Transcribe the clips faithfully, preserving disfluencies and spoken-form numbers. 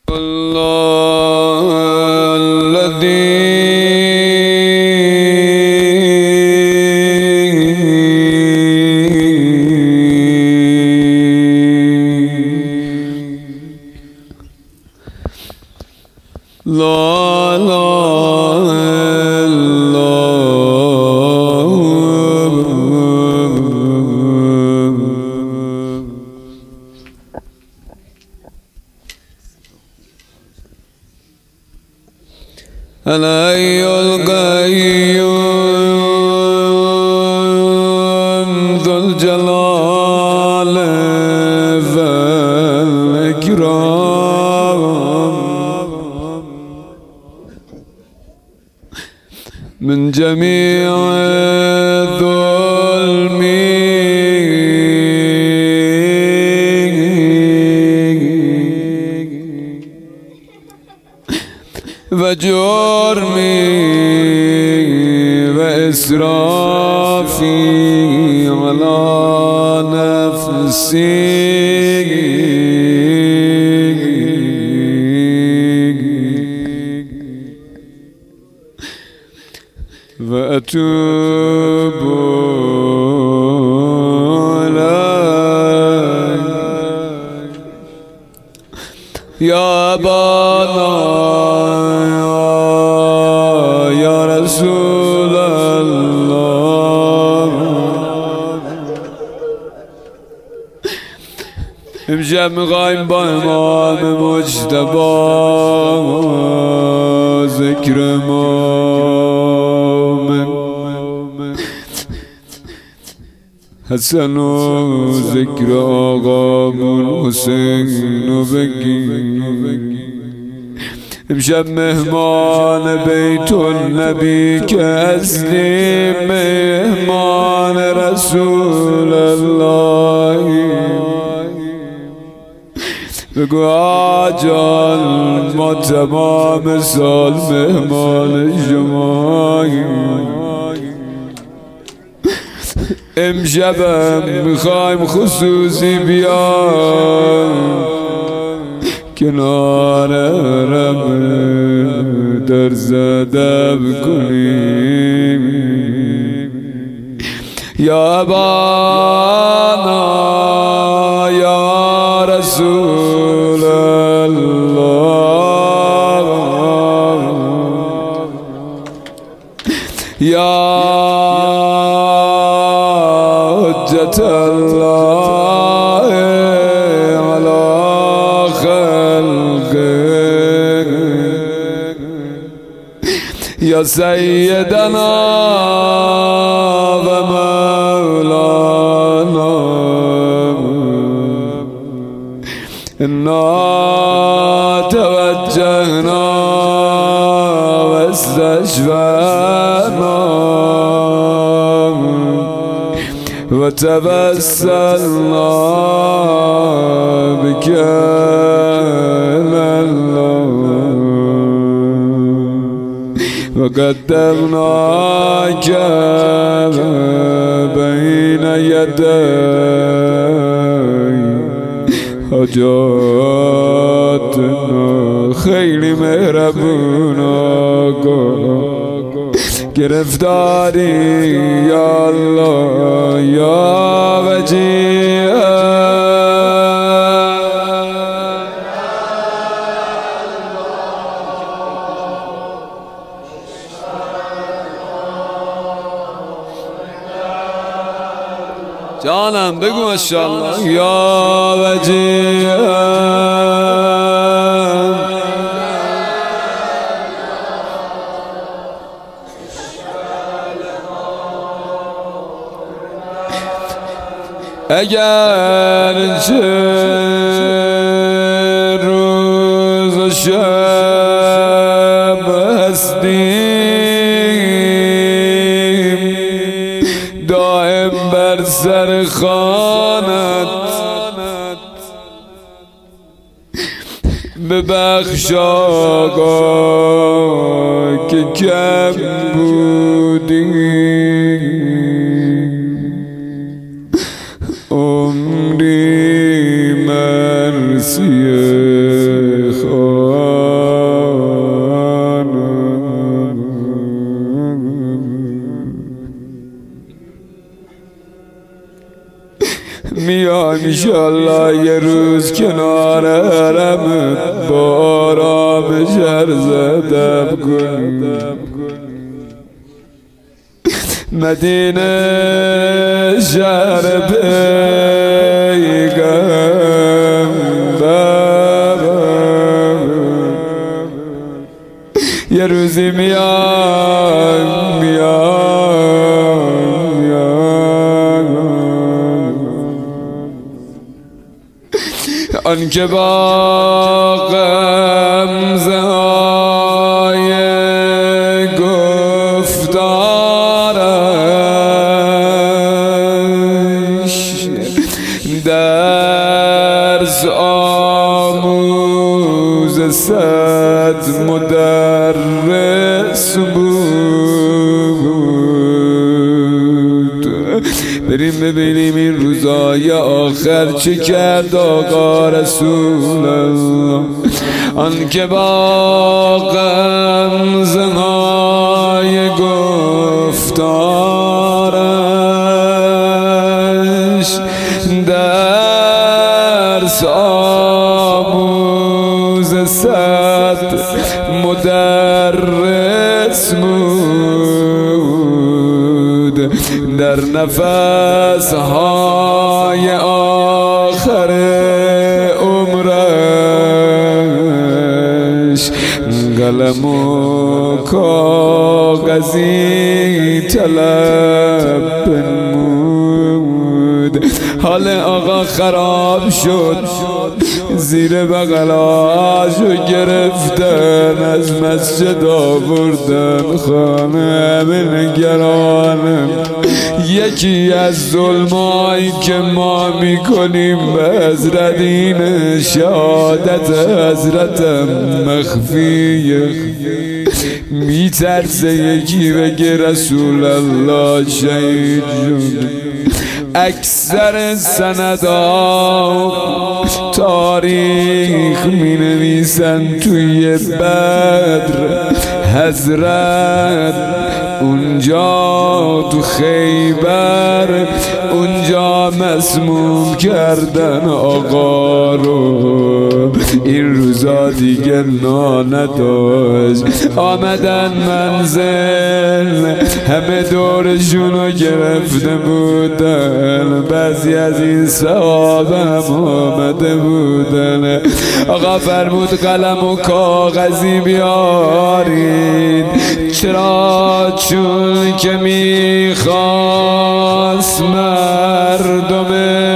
الله الذي لا لا الحي القيوم ذو الجلال والإكرام من جميع الظلم وجرمي وإسرافي على نفسي وأتوب إليك يا أبانا يا رسول الله امشب میخوایم با امام مجتبی ذکر مومن حسن و ذکر آقامون حسین و بگیم امشب مهمان بیت النبی که اصلی مهمان رسول الله بگو آجال ما تمام سال مهمان شماییم امشبم میخوایم خصوصی بیام کنار رب در زده بکنیم یا ابانا یا رسول الله یا حجت الله علی خلقه یا سیدنا و مولانا انا توجهنا و استشفعنا و توسلنا بك الله و قدمناك بین یدی حاجاتنا خیلی مهربون آقا گرفتاری یا الله یا وجیه جانم بگو ماشاءالله یا وجیه اگر چه روز و شب هستیم دائم بر سر خوانت ببخش آقا که کم بودیم عمری مرسی خواه ایشالله یه روز کنار حرم با آرامش عرض ادب کن. مدینه شهر پیغمبر یه روزی میان میان میان آن که با غمزه های گفتارش درس آموز صد مدرس بود. بریم ببینیم این روزای آخر چه کرد آقا رسول الله. آن که با غمزه های گفتارش درس آموز صد مدرس بود. در نفس های آخر عمرش قلم و کاغذی طلب نمود. حال آقا خراب شد، زیر بغلاشو گرفتن از مسجد آوردن خانه نگرانم. یکی از ظلمایی که ما میکنیم به حضرت این شهادت حضرتم مخفیه. میترسه یکی بگه رسول الله شهید شد. اکثر سندها تاریخ می نویسن توی بدر حضرت اونجا تو خیبر اونجا مسموم کردن آقا رو. این روزا دیگه نان داشت. آمدن منزل همه دورشونو گرفته بودن. بعضی از این صحابه هم آمده بودن. آقا فرمود قلم و کاغذی بیارید. چرا؟ چون که میخواست مردم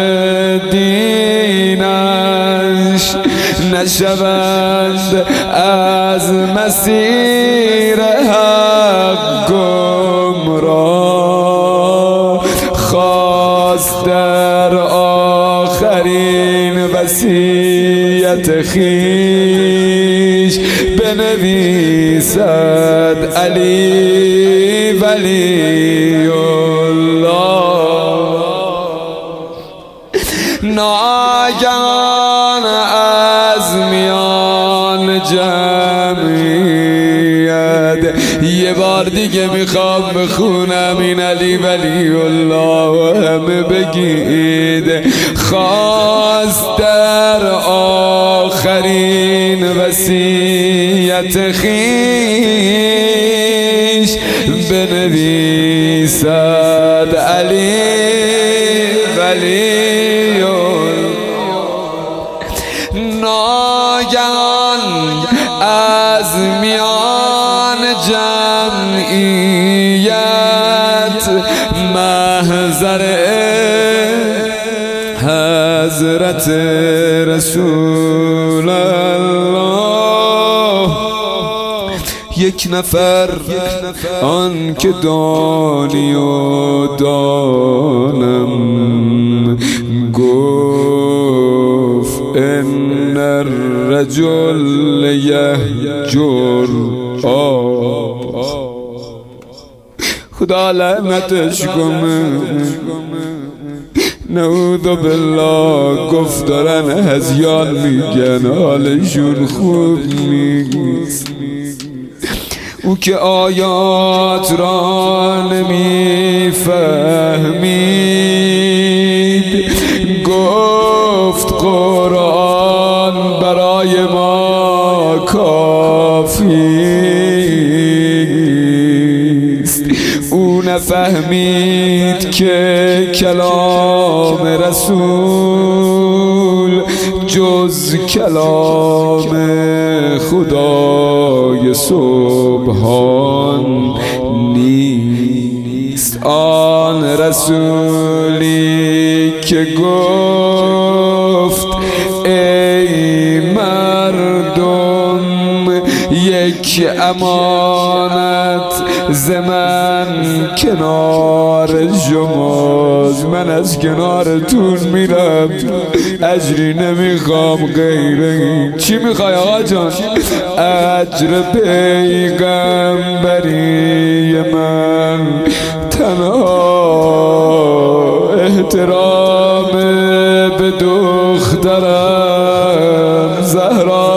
دینش نشوند از مسیر حق گمراه. خواست در آخرین وصیت خویش بنویسد علی ولی الله. ناگهان از میان جمعیت یه بار دیگه میخوام بخونم این علی ولی الله همه بگید. خواست در آخرین وصیت خویش بنویسد علی ولی. ناگهان از میان جمعیت محضر حضرت رسول الله یک نفر آن که دانی و دانم گفت ان الرجل یهجر آب. خدا لعنتش کنه. نعوذ بالله. گفت دارن هذیان میگن حالشون خوب نیست. او که آیات را نمیفهمید گفت فهمید که کلام رسول جز کلام خدای سبحان نیست. آن رسولی که گفت ای مردم یک امانت ز من کنار شماست، من از کنارتون میرم، اجری نمیخوام غیر این. چی میخوای آقا جان؟ اجر پیغمبری من، تنها احترام به دخترم زهرا.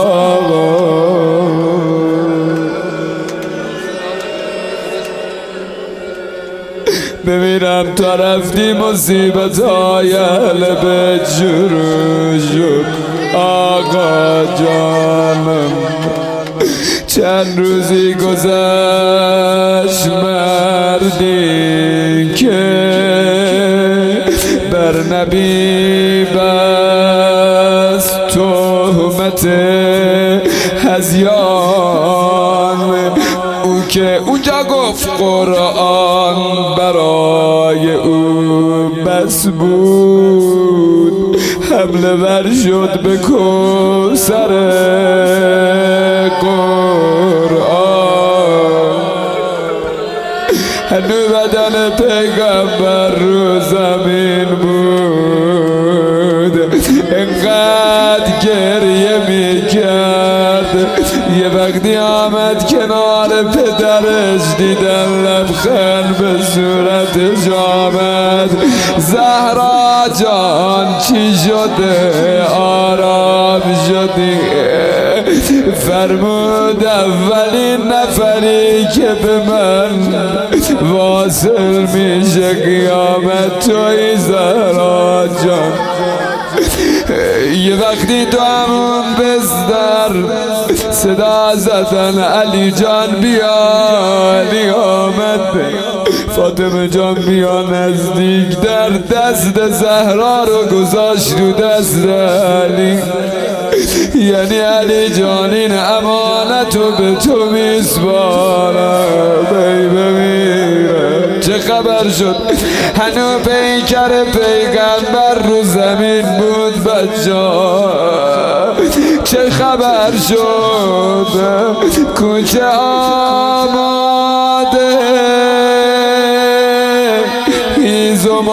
بمیرم تا رفتی مصیبت های اهل بیت شروع شد. آقا جانم چند روزی گذشت مردی که بر نبی بس تهمت هذیان، او که اونجا گفت قرآن برای او بس بود، حمله ور شد به کوثر قرآن. هنو بدن پیغمبر رو زمین بود، انقدر گریه می کرد. یه وقتی آمد کنار پدرش دیدن لبخند به صورتش آمد. زهرا جان چی شده؟ آرام شدی؟ فرمود اولین نفری که به من واصل میشه قیامت توی زهرا جان. یه وقتی تو همون بستر صدا زدن علی جان بیا، علی آمد. فاطمه جان بیا نزدیک، در دست زهرا رو گذاشت رو دست علی. یعنی علی جان این امانتو به تو میسپارم، ای بمیرم. چه خبر شد؟ هنو پیکر پیغمبر رو زمین بود بچه. چه خبر شد؟ کوچه آماده هیزم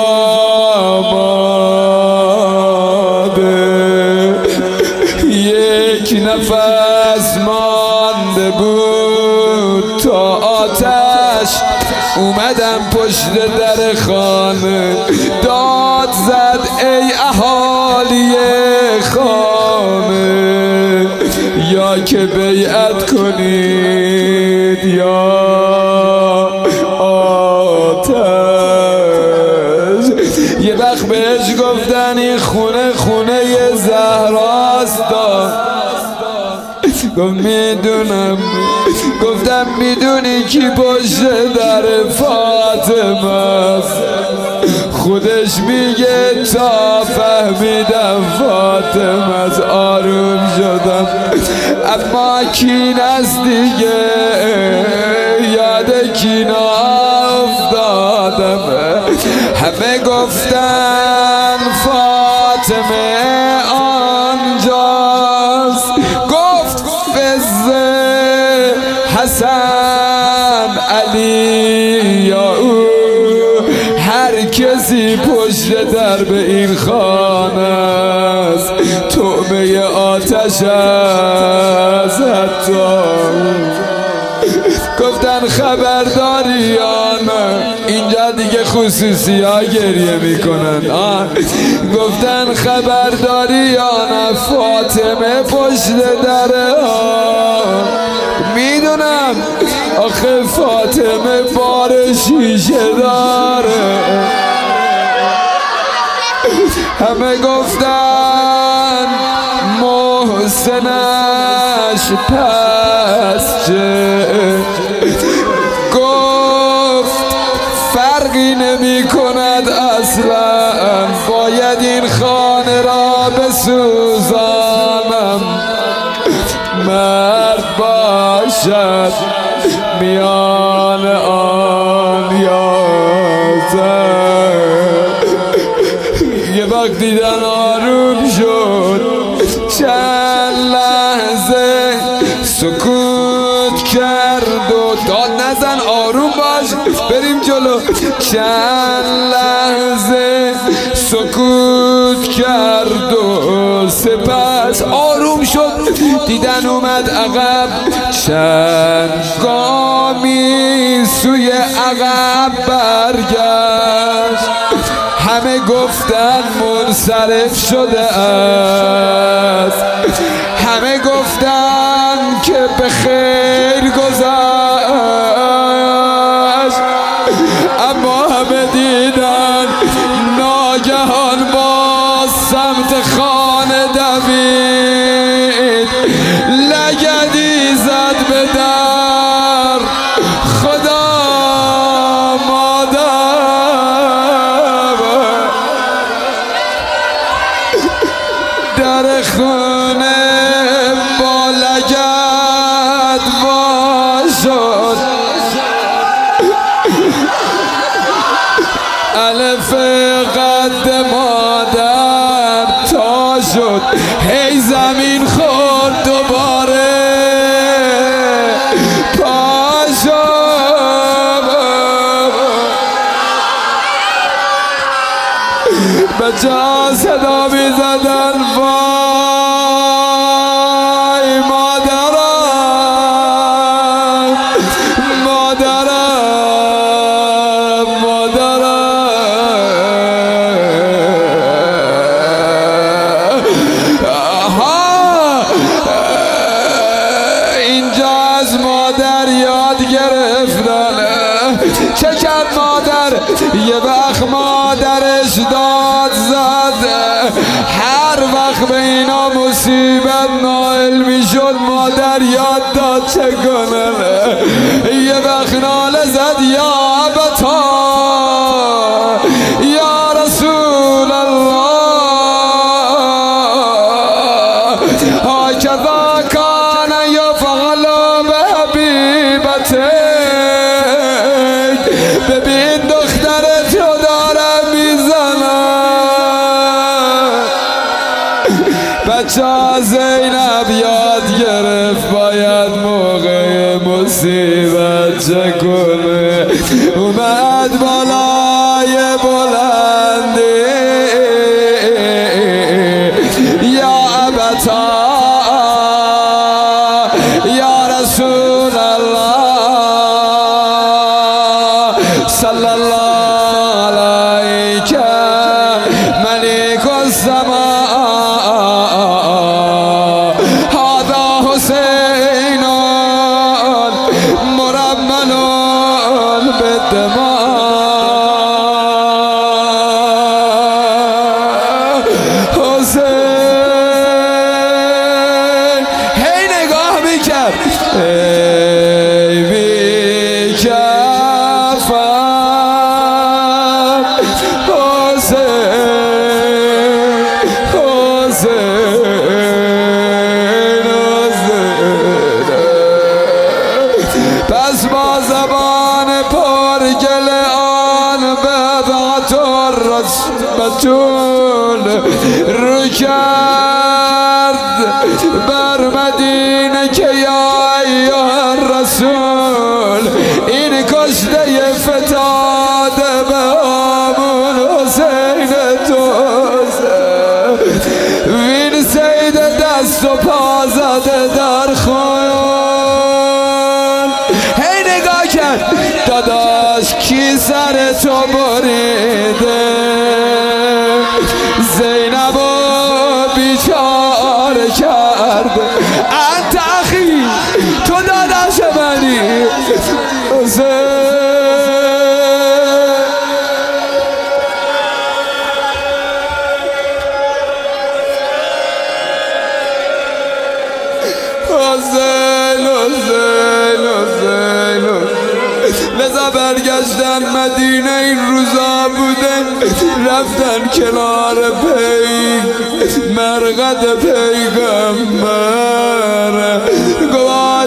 آماده، یک نفس مانده بود تا آتش. اومدم پشت در خانه، داد زد ای اهالی خانه، یا که بیعت کنید یا آتش. یه وقت بهش گفتن این خونه خونه زهراست، گفت میدونم. گفتم میدونی کی پشت در فاطمه است؟ خودش میگه تا فهمیدم فاطمه از آروم شدم. اما کین است دیگه، یاد کینا افتادم. همه گفتن فاطمه آنجاست، گفت فزه حسن علی یا او، هر کسی پشت در به این خانه است طعمه آتش است. حتی گفتن خبرداریان، اینجا دیگه خصوصی ها گریه میکنن. آه. گفتن خبرداریان فاطمه پشت دره ها. میدونم آخه فاطمه بار شیشه داره. همه گفتن محسنش پس چه، گفت سوزانم مرد باشد میان آن یازد. یه وقت دیدن آروم شد، چند لحظه سکوت کرد و داد نزن آروم باش بریم جلو. چند لحظه سکوت کرد و سپس آروم شد، دیدن اومد عقب. چند گامی سوی عقب برگشت، همه گفتن منصرف شده است، همه گفتن که به خیر گذشت. اما همه دیدن ناگهان با سمت خانه دوید، لگدی زد به در. خدا در خونه با لگد وا شد، الف قد مادر تا شد. هی زمین خورد دوباره پا شد، به جا صدا می زدن وای مادرم مادرم مادرم. آها اینجا از مادر یاد گرفتن. چه کرد مادر؟ یه وقت مادرش داد زد، هر وقت به اینا مصیبت نائل می شد مادر یاد داد چه کنن. یه وقت ناله زد یا ابتا یا رسول الله، هکذا کان یفعل بحبیبته. ببین دخترت رو دارم میزنم. بچه ها زینب یاد گرفت باید موقع مصیبت چه کنه. اومد بالای بلندی یا ابتا یا رسول الله صلی الله علیک ملک السماء، هذا حسین مرمل بالدماء. حسین هی نگاه میکرد، ای بیکفن حسین حسین حسین. پس با زبان پرگل آن بضعت الرسول رو کرد بر مدینه که یا ایها الرسول، این کشته فتاده به آمون حسین توسه. وین سید دست و پا زده در خون. هی نگاه کرد داداش کی سر تو بریده؟ زینب و بیچاره کرده. انت اخی، تو داداش منی حسین. حسین حسین حسین. لذا برگشتن مدینه، این روزا بوده رفتن کنار پی مرقد پیغمبر گواه